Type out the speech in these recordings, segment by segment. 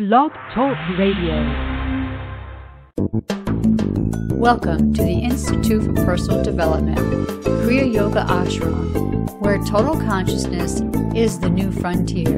Blog Talk Radio. Welcome to the Institute for Personal Development, Kriya Yoga Ashram, where total consciousness is the new frontier.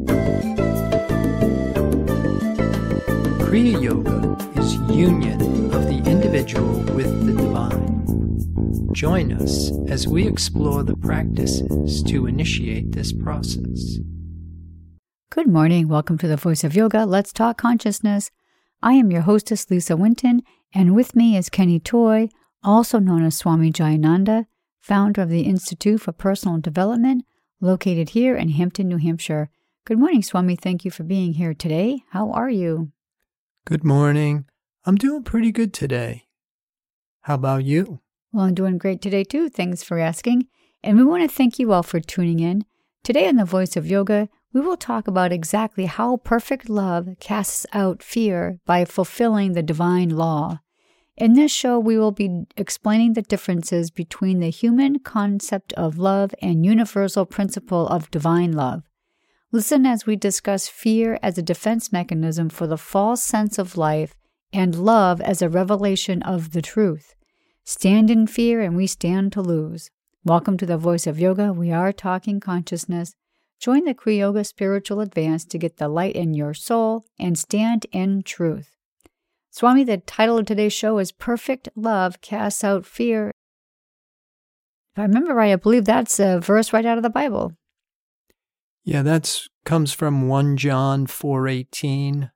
Kriya Yoga is union of the individual with the divine. Join us as we explore the practices to initiate this process. Good morning. Welcome to the Voice of Yoga. Let's talk consciousness. I am your hostess, Lisa Winton, and with me is Kenny Toy, also known as Swami Jayananda, founder of the Institute for Personal Development, located here in Hampton, New Hampshire. Good morning, Swami. Thank you for being here today. How are you? Good morning. I'm doing pretty good today. How about you? Well, I'm doing great today, too. Thanks for asking. And we want to thank you all for tuning in. Today on the Voice of Yoga, we will talk about exactly how perfect love casts out fear by fulfilling the divine law. In this show, we will be explaining the differences between the human concept of love and universal principle of divine love. Listen as we discuss fear as a defense mechanism for the false sense of life and love as a revelation of the truth. Stand in fear and we stand to lose. Welcome to the Voice of Yoga. We are talking consciousness. Join the Kriya Yoga Spiritual Advance to get the light in your soul and stand in truth. Swami, the title of today's show is Perfect Love Casts Out Fear. If I remember right, I believe that's a verse right out of the Bible. Yeah, that comes from 1 John 4:18.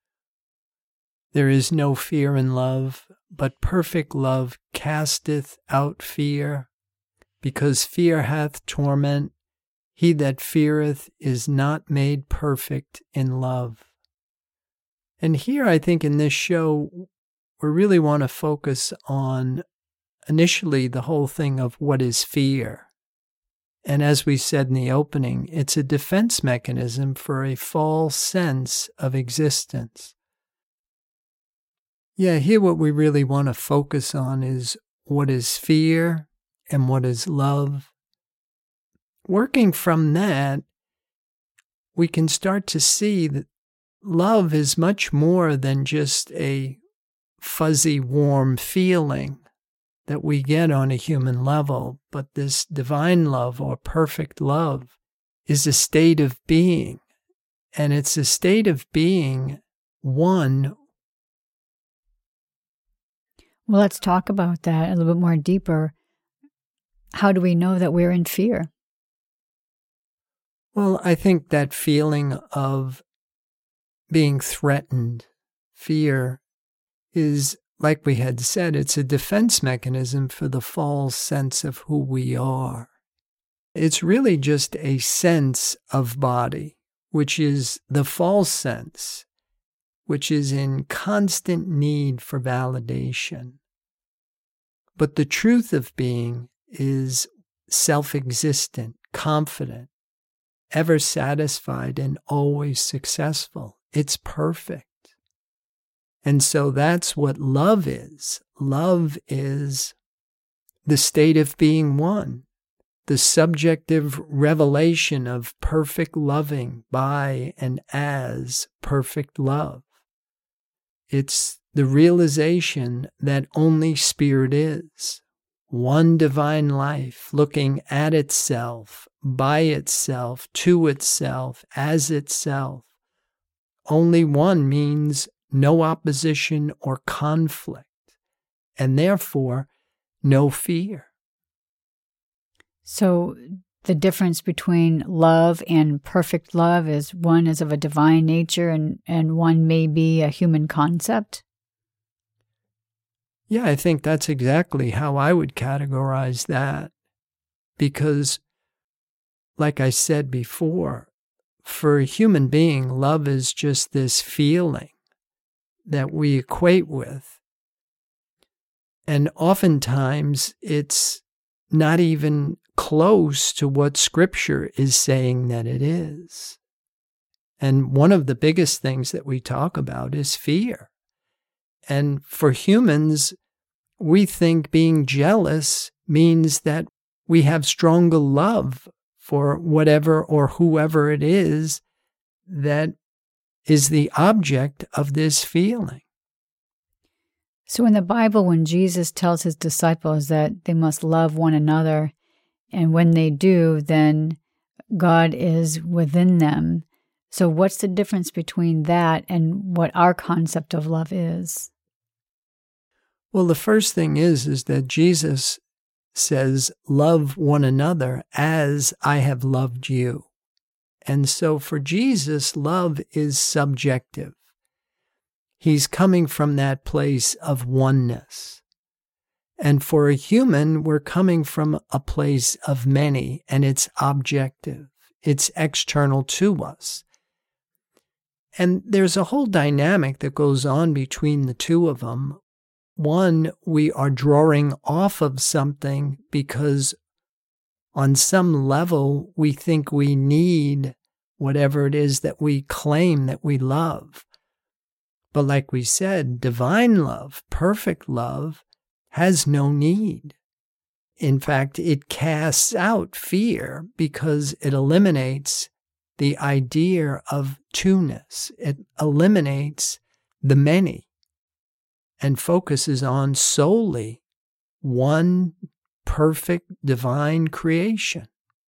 There is no fear in love, but perfect love casteth out fear, because fear hath torment. He that feareth is not made perfect in love. And here I think in this show, we really want to focus on initially the whole thing of what is fear. And as we said in the opening, it's a defense mechanism for a false sense of existence. Yeah, here what we really want to focus on is what is fear and what is love. Working from that, we can start to see that love is much more than just a fuzzy, warm feeling that we get on a human level, but this divine love or perfect love is a state of being, and it's a state of being one. Well, let's talk about that a little bit more deeper. How do we know that we're in fear? Well, I think that feeling of being threatened, fear, is, like we had said, it's a defense mechanism for the false sense of who we are. It's really just a sense of body, which is the false sense, which is in constant need for validation. But the truth of being is self-existent, confident, ever satisfied, and always successful. It's perfect. And so that's what love is. Love is the state of being one, the subjective revelation of perfect loving by and as perfect love. It's the realization that only Spirit is. One divine life looking at itself, by itself, to itself, as itself. Only one means no opposition or conflict, and therefore no fear. So the difference between love and perfect love is one is of a divine nature and one may be a human concept? Yeah, I think that's exactly how I would categorize that. Because, like I said before, for a human being, love is just this feeling that we equate with. And oftentimes, it's not even close to what Scripture is saying that it is. And one of the biggest things that we talk about is fear. And for humans, we think being jealous means that we have stronger love for whatever or whoever it is that is the object of this feeling. So in the Bible, when Jesus tells his disciples that they must love one another, and when they do, then God is within them. So what's the difference between that and what our concept of love is? Well, the first thing is that Jesus says, love one another as I have loved you. And so for Jesus, love is subjective. He's coming from that place of oneness. And for a human, we're coming from a place of many, and it's objective. It's external to us. And there's a whole dynamic that goes on between the two of them. One, we are drawing off of something because on some level we think we need whatever it is that we claim that we love. But like we said, divine love, perfect love, has no need. In fact, it casts out fear because it eliminates the idea of two-ness. It eliminates the many and focuses on solely one perfect divine creation.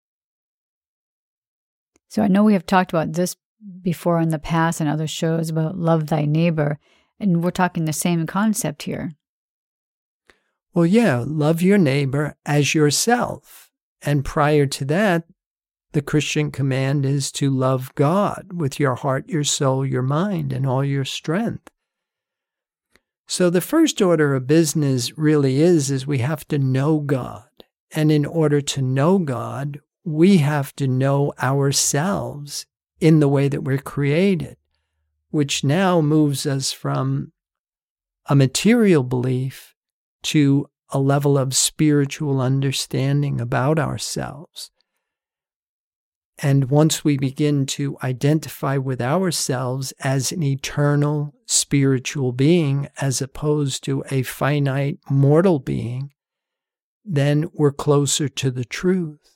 So I know we have talked about this before in the past and other shows about love thy neighbor, and we're talking the same concept here. Well, yeah, love your neighbor as yourself. And prior to that, the Christian command is to love God with your heart, your soul, your mind, and all your strength. So the first order of business really is we have to know God. And in order to know God, we have to know ourselves in the way that we're created, which now moves us from a material belief to a level of spiritual understanding about ourselves. And once we begin to identify with ourselves as an eternal spiritual being as opposed to a finite mortal being, then we're closer to the truth.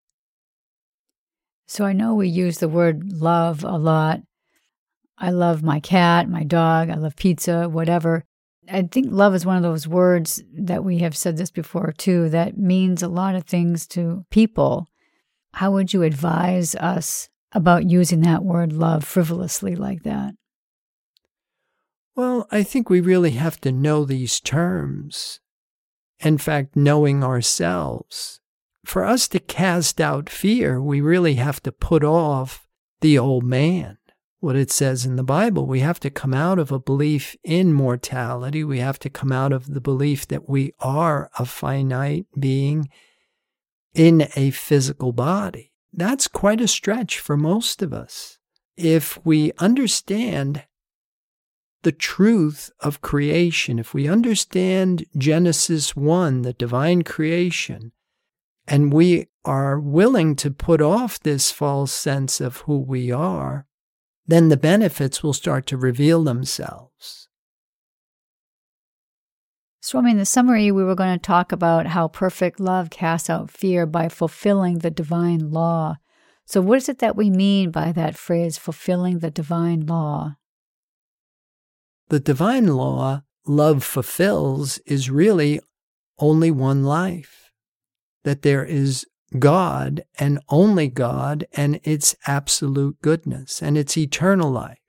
So I know we use the word love a lot. I love my cat, my dog, I love pizza, whatever. I think love is one of those words that we have said this before too, that means a lot of things to people. How would you advise us about using that word love frivolously like that? Well, I think we really have to know these terms. In fact, knowing ourselves. For us to cast out fear, we really have to put off the old man. What it says in the Bible, we have to come out of a belief in mortality. We have to come out of the belief that we are a finite being in a physical body. That's quite a stretch for most of us. If we understand the truth of creation, if we understand Genesis 1, the divine creation, and we are willing to put off this false sense of who we are, then the benefits will start to reveal themselves. So, in the summary, we were going to talk about how perfect love casts out fear by fulfilling the divine law. So what is it that we mean by that phrase, fulfilling the divine law? The divine law love fulfills is really only one life, that there is God and only God and its absolute goodness and its eternal life.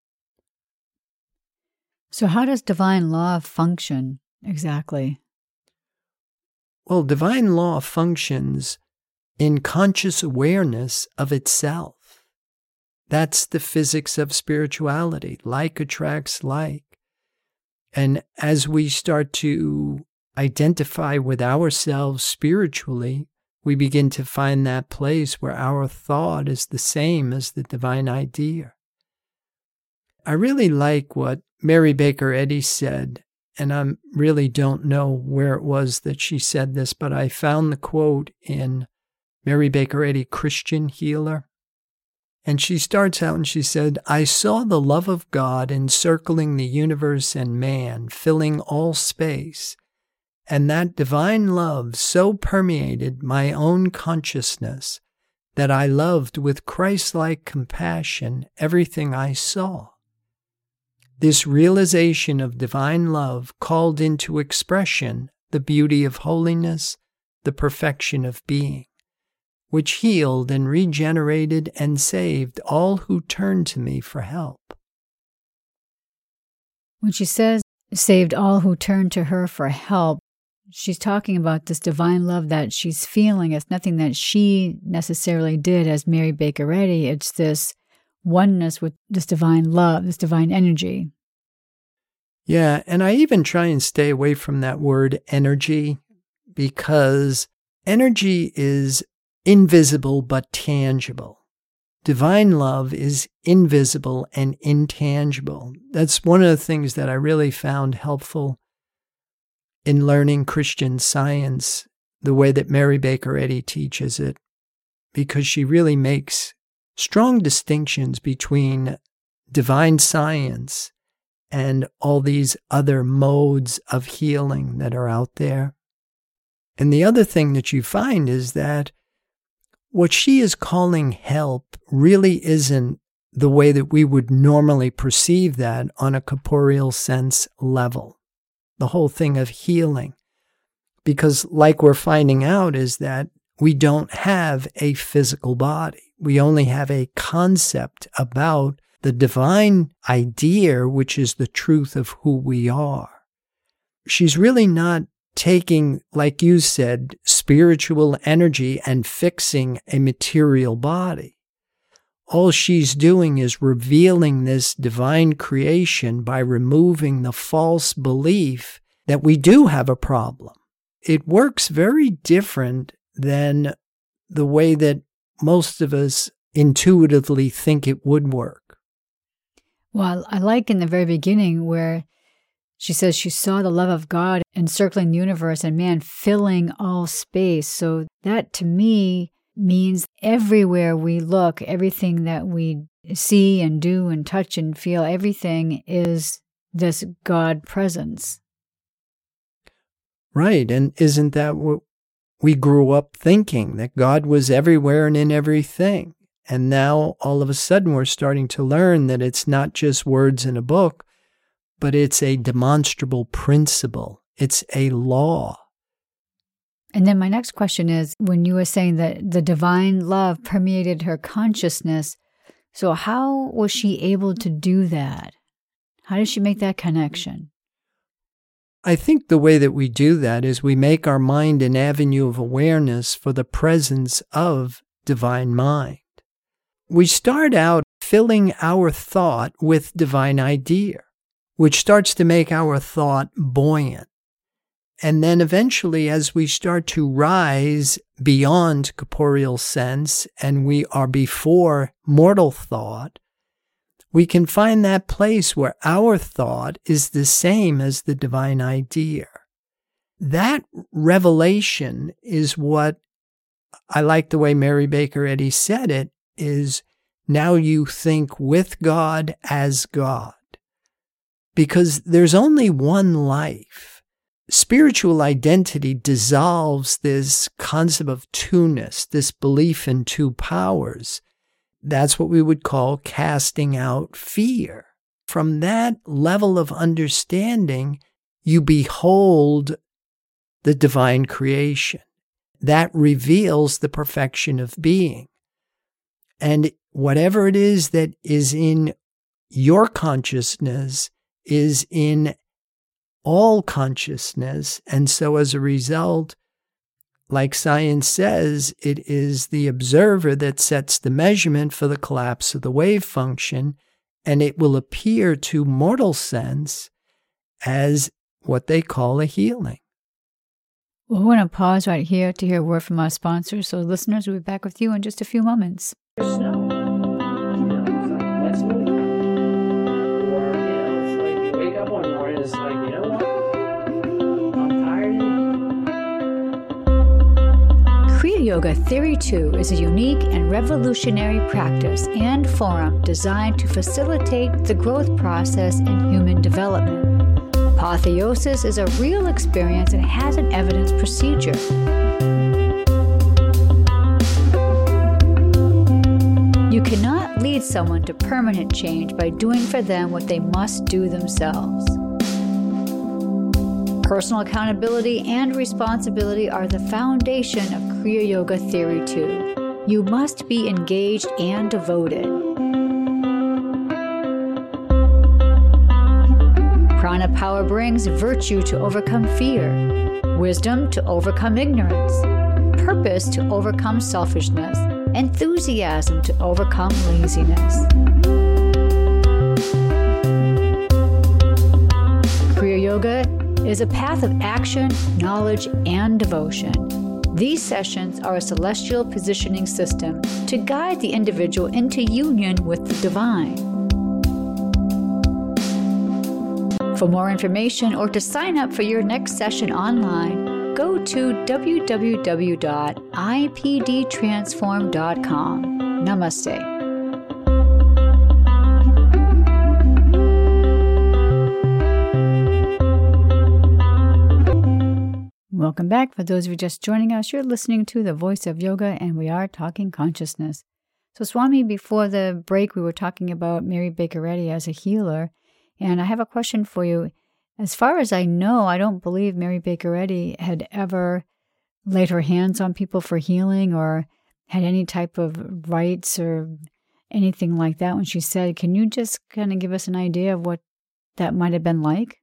So how does divine law function exactly? Well, divine law functions in conscious awareness of itself. That's the physics of spirituality. Like attracts like. And as we start to identify with ourselves spiritually, we begin to find that place where our thought is the same as the divine idea. I really like what Mary Baker Eddy said, and I really don't know where it was that she said this, but I found the quote in Mary Baker Eddy, Christian Healer. And she starts out and she said, "I saw the love of God encircling the universe and man, filling all space. And that divine love so permeated my own consciousness that I loved with Christ-like compassion everything I saw. This realization of divine love called into expression the beauty of holiness, the perfection of being, which healed and regenerated and saved all who turned to me for help. When she says, saved all who turned to her for help, she's talking about this divine love that she's feeling. It's nothing that she necessarily did as Mary Baker Eddy. It's this oneness with this divine love, this divine energy. Yeah, and I even try and stay away from that word energy, because energy is invisible but tangible. Divine love is invisible and intangible. That's one of the things that I really found helpful in learning Christian Science, the way that Mary Baker Eddy teaches it, because she really makes strong distinctions between divine science and all these other modes of healing that are out there. And the other thing that you find is that what she is calling help really isn't the way that we would normally perceive that on a corporeal sense level. The whole thing of healing. Because like we're finding out is that we don't have a physical body. We only have a concept about the divine idea, which is the truth of who we are. She's really not taking, like you said, spiritual energy and fixing a material body. All she's doing is revealing this divine creation by removing the false belief that we do have a problem. It works very different than the way that most of us intuitively think it would work. Well, I like in the very beginning where she says she saw the love of God encircling the universe and man filling all space. So that to me means everywhere we look, everything that we see and do and touch and feel, everything is this God presence. Right. And isn't that what we grew up thinking, that God was everywhere and in everything? And now all of a sudden we're starting to learn that it's not just words in a book, but it's a demonstrable principle. It's a law. And then my next question is, when you were saying that the divine love permeated her consciousness, so how was she able to do that? How did she make that connection? I think the way that we do that is we make our mind an avenue of awareness for the presence of divine mind. We start out filling our thought with divine idea, which starts to make our thought buoyant. And then eventually, as we start to rise beyond corporeal sense and we are before mortal thought, we can find that place where our thought is the same as the divine idea. That revelation is what I like the way Mary Baker Eddy said it, is now you think with God as God. Because there's only one life. Spiritual identity dissolves this concept of two-ness, this belief in two powers. That's what we would call casting out fear. From that level of understanding, you behold the divine creation. That reveals the perfection of being. And whatever it is that is in your consciousness is in all consciousness. And so as a result, like science says, it is the observer that sets the measurement for the collapse of the wave function, and it will appear to mortal sense as what they call a healing. Well, we're going to pause right here to hear a word from our sponsors. So listeners, we'll be back with you in just a few moments. Snow. Let's move. Or, it's like you wake up one morning, it's like, you know what? I'm tired. Kriya Yoga Theory 2 is a unique and revolutionary practice and forum designed to facilitate the growth process in human development. Apotheosis is a real experience and has an evidence procedure. lead someone to permanent change by doing for them what they must do themselves. Personal accountability and responsibility are the foundation of Kriya Yoga Theory 2. You must be engaged and devoted. Prana power brings virtue to overcome fear, wisdom to overcome ignorance, purpose to overcome selfishness, enthusiasm to overcome laziness. Kriya Yoga is a path of action, knowledge, and devotion. These sessions are a celestial positioning system to guide the individual into union with the divine. For more information or to sign up for your next session online, go to www.ipdtransform.com. Namaste. Welcome back. For those of you just joining us, you're listening to The Voice of Yoga, and we are talking consciousness. So, Swami, before the break, we were talking about Mary Baker Eddy as a healer, and I have a question for you. As far as I know, I don't believe Mary Baker Eddy had ever laid her hands on people for healing or had any type of rites or anything like that when she said. Can you just kind of give us an idea of what that might have been like?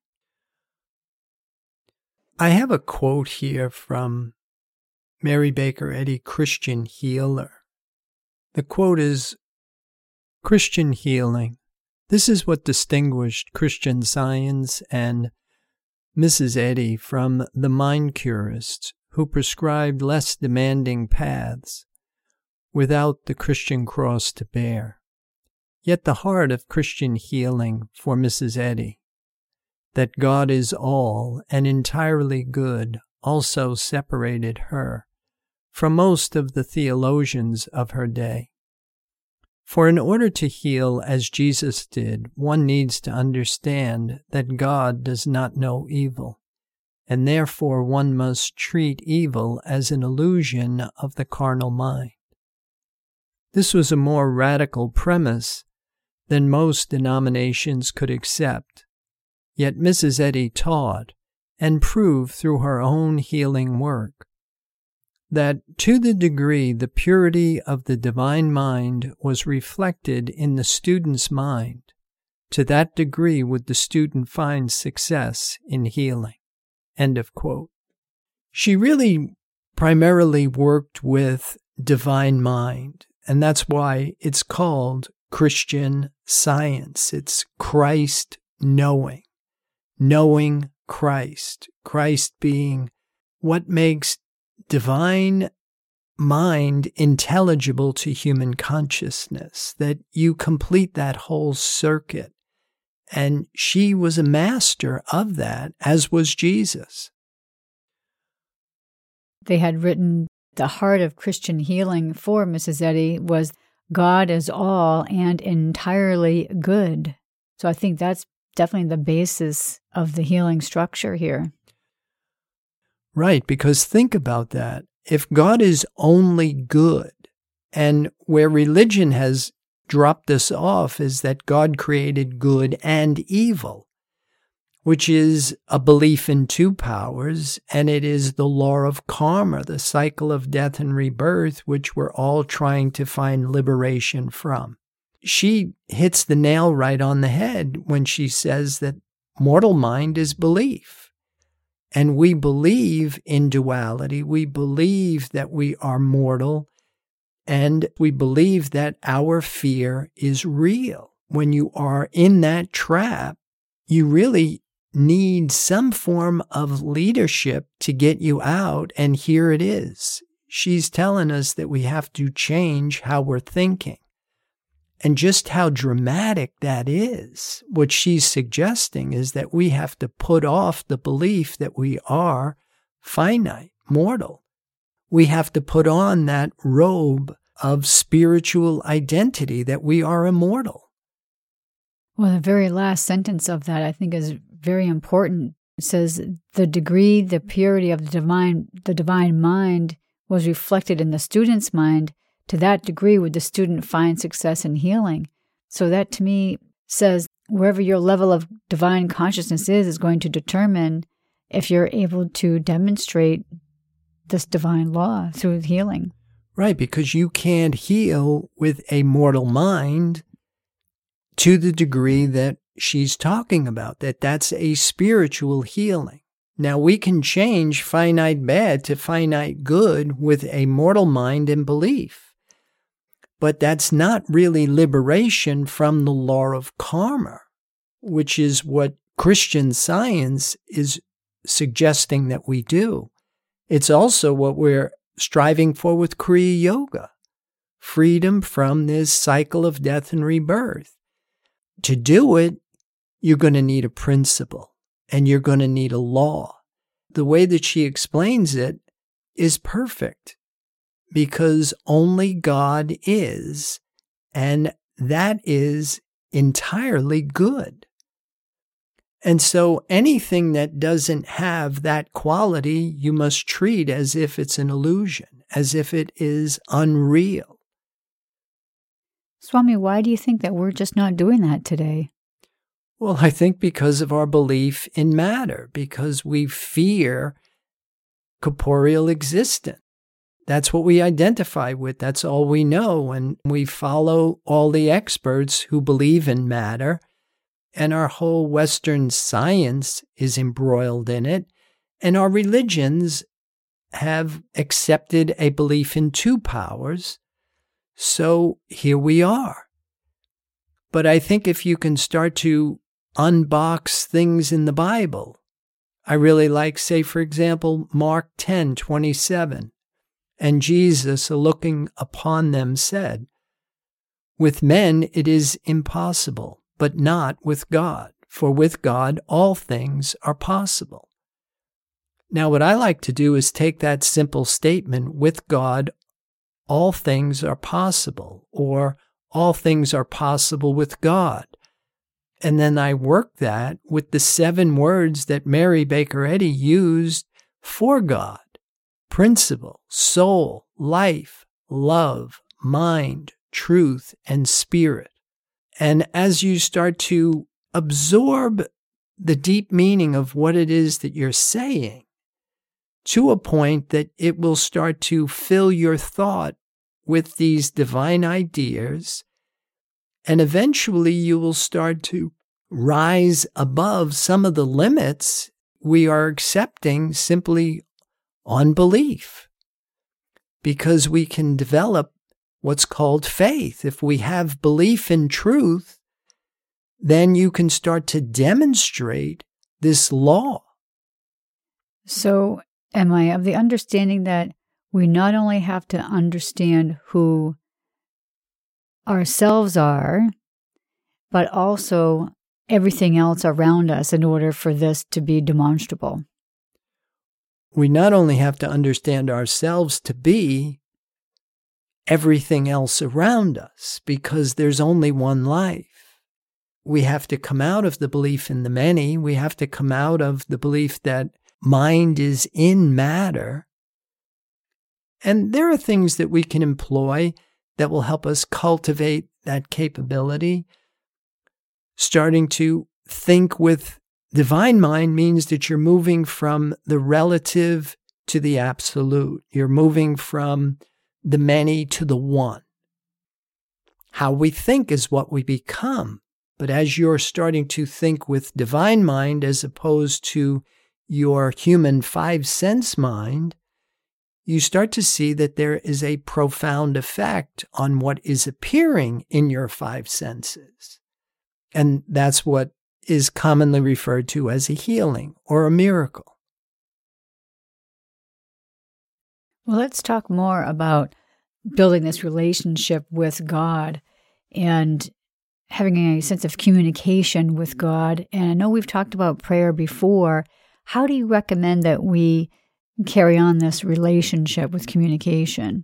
I have a quote here from Mary Baker Eddy, Christian healer. The quote is, "Christian healing. This is what distinguished Christian Science and Mrs. Eddy from the mind curists who prescribed less demanding paths without the Christian cross to bear. Yet the heart of Christian healing for Mrs. Eddy, that God is all and entirely good, also separated her from most of the theologians of her day. For in order to heal as Jesus did, one needs to understand that God does not know evil, and therefore one must treat evil as an illusion of the carnal mind. This was a more radical premise than most denominations could accept. Yet Mrs. Eddy taught and proved through her own healing work that to the degree the purity of the divine mind was reflected in the student's mind, to that degree would the student find success in healing." End of quote. She really primarily worked with divine mind, and that's why it's called Christian Science. It's Christ knowing. Knowing Christ. Christ being what makes divine mind intelligible to human consciousness, that you complete that whole circuit. And she was a master of that, as was Jesus. They had written the heart of Christian healing for Mrs. Eddy was God is all and entirely good. So I think that's definitely the basis of the healing structure here. Right, because think about that. If God is only good, and where religion has dropped us off is that God created good and evil, which is a belief in two powers, and it is the law of karma, the cycle of death and rebirth, which we're all trying to find liberation from. She hits the nail right on the head when she says that mortal mind is belief. And we believe in duality. We believe that we are mortal, and we believe that our fear is real. When you are in that trap, you really need some form of leadership to get you out, and here it is. She's telling us that we have to change how we're thinking. And just how dramatic that is. What she's suggesting is that we have to put off the belief that we are finite, mortal. We have to put on that robe of spiritual identity that we are immortal. Well, the very last sentence of that I think is very important. It says, the degree, the purity of the divine mind was reflected in the student's mind to that degree would the student find success in healing. So that to me says wherever your level of divine consciousness is going to determine if you're able to demonstrate this divine law through healing. Right, because you can't heal with a mortal mind to the degree that she's talking about, that's a spiritual healing. Now, we can change finite bad to finite good with a mortal mind and belief, but that's not really liberation from the law of karma, which is what Christian Science is suggesting that we do. It's also what we're striving for with Kriya Yoga, freedom from this cycle of death and rebirth. To do it, you're going to need a principle and you're going to need a law. The way that she explains it is perfect because only God is, and that is entirely good. And so anything that doesn't have that quality, you must treat as if it's an illusion, as if it is unreal. Swami, why do you think that we're just not doing that today? Well, I think because of our belief in matter, because we fear corporeal existence. That's what we identify with. That's all we know. And we follow all the experts who believe in matter. And our whole Western science is embroiled in it. And our religions have accepted a belief in two powers. So here we are. But I think if you can start to unbox things in the Bible, I really like, say, for example, Mark 10:27. And Jesus, looking upon them, said, "With men it is impossible, but not with God. For with God all things are possible." Now, what I like to do is take that simple statement, with God all things are possible, or all things are possible with God. And then I work that with the 7 words that Mary Baker Eddy used for God: principle, soul, life, love, mind, truth, and spirit. And as you start to absorb the deep meaning of what it is that you're saying, to a point that it will start to fill your thought with these divine ideas, and eventually you will start to rise above some of the limits we are accepting simply on belief, because we can develop what's called faith. If we have belief in truth, then you can start to demonstrate this law. So, am I of the understanding that we not only have to understand who ourselves are, but also everything else around us in order for this to be demonstrable? We not only have to understand ourselves to be everything else around us, because there's only one life. We have to come out of the belief in the many. We have to come out of the belief that mind is in matter. And there are things that we can employ that will help us cultivate that capability. Starting to think with divine mind means that you're moving from the relative to the absolute. You're moving from the many to the one. How we think is what we become. But as you're starting to think with divine mind as opposed to your human 5-sense mind, you start to see that there is a profound effect on what is appearing in your 5 senses. And that's what is commonly referred to as a healing or a miracle. Well, let's talk more about building this relationship with God and having a sense of communication with God. And I know we've talked about prayer before. How do you recommend that we carry on this relationship with communication?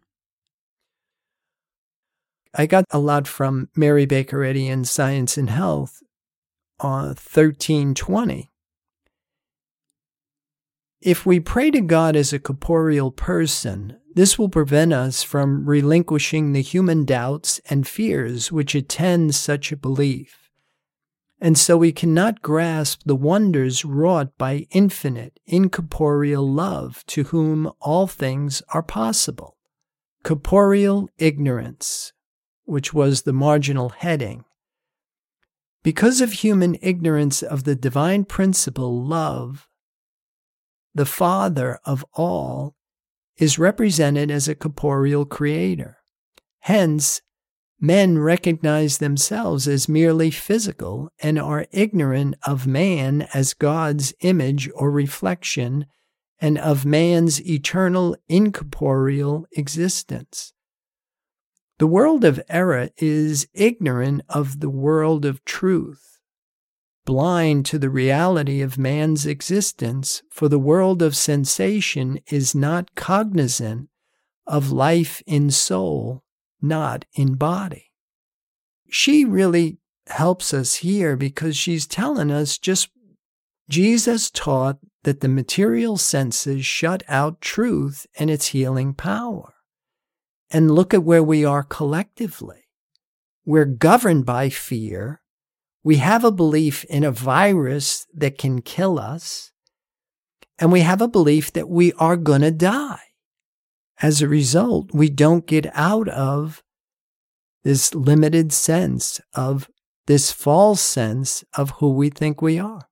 I got a lot from Mary Baker Eddy in Science and Health on 1320. if we pray to God as a corporeal person, this will prevent us from relinquishing the human doubts and fears which attend such a belief. And so we cannot grasp the wonders wrought by infinite, incorporeal love to whom all things are possible. Corporeal ignorance, which was the marginal heading. Because of human ignorance of the divine principle, love, the Father of all, is represented as a corporeal creator. Hence, men recognize themselves as merely physical and are ignorant of man as God's image or reflection and of man's eternal incorporeal existence. The world of error is ignorant of the world of truth, blind to the reality of man's existence, for the world of sensation is not cognizant of life in soul, not in body. She really helps us here because she's telling us Jesus taught that the material senses shut out truth and its healing power. And look at where we are collectively. We're governed by fear. We have a belief in a virus that can kill us. And we have a belief that we are going to die. As a result, we don't get out of this limited sense of this false sense of who we think we are.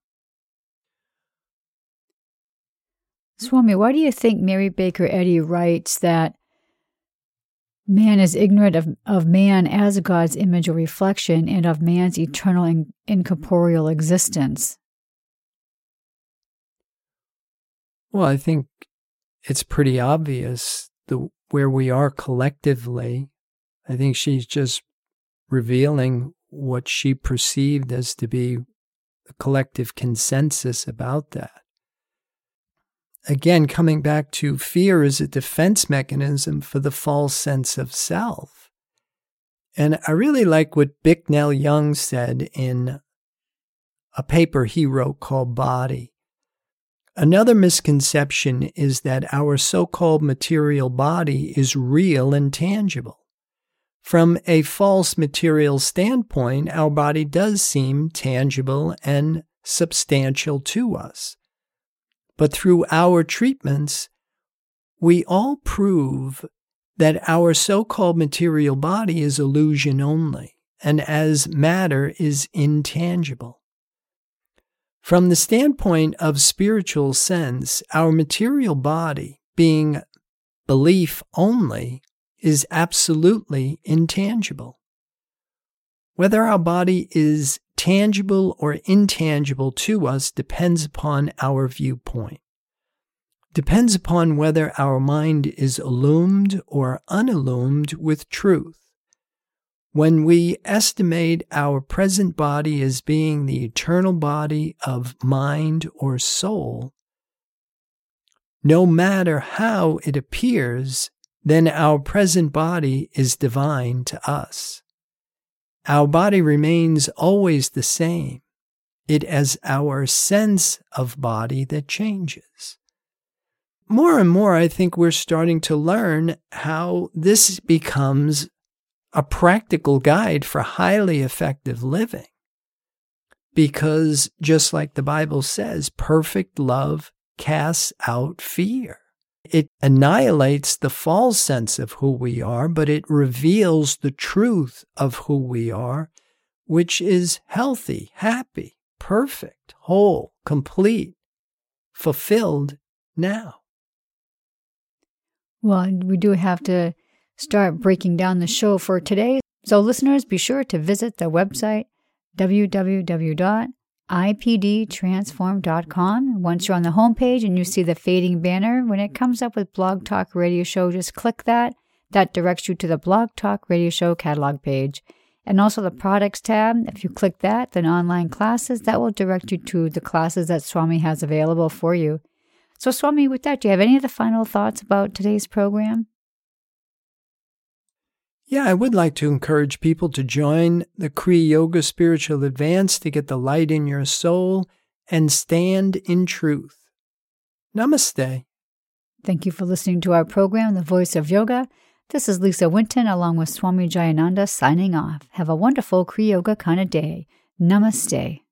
Swami, why do you think Mary Baker Eddy writes that man is ignorant of man as God's image or reflection and of man's eternal and incorporeal existence? Well, I think it's pretty obvious where we are collectively. I think she's just revealing what she perceived as to be a collective consensus about that. Again, coming back to fear is a defense mechanism for the false sense of self. And I really like what Bicknell Young said in a paper he wrote called Body. Another misconception is that our so-called material body is real and tangible. From a false material standpoint, our body does seem tangible and substantial to us. But through our treatments, we all prove that our so-called material body is illusion only, and as matter is intangible. From the standpoint of spiritual sense, our material body, being belief only, is absolutely intangible. Whether our body is tangible or intangible to us depends upon our viewpoint. Depends upon whether our mind is illumined or unillumined with truth. When we estimate our present body as being the eternal body of mind or soul, no matter how it appears, then our present body is divine to us. Our body remains always the same. It is our sense of body that changes. More and more, I think we're starting to learn how this becomes a practical guide for highly effective living. Because just like the Bible says, perfect love casts out fear. It annihilates the false sense of who we are, but it reveals the truth of who we are, which is healthy, happy, perfect, whole, complete, fulfilled now. Well, we do have to start breaking down the show for today. So listeners, be sure to visit the website www.ipdtransform.com. Once you're on the homepage and you see the fading banner, when it comes up with Blog Talk Radio Show, just click that. That directs you to the Blog Talk Radio Show catalog page. And also the products tab. If you click that, then online classes, that will direct you to the classes that Swami has available for you. So Swami, with that, do you have any of the final thoughts about today's program? Yeah, I would like to encourage people to join the Kriya Yoga Spiritual Advance to get the light in your soul and stand in truth. Namaste. Thank you for listening to our program, The Voice of Yoga. This is Lisa Winton along with Swami Jayananda signing off. Have a wonderful Kriya Yoga kind of day. Namaste.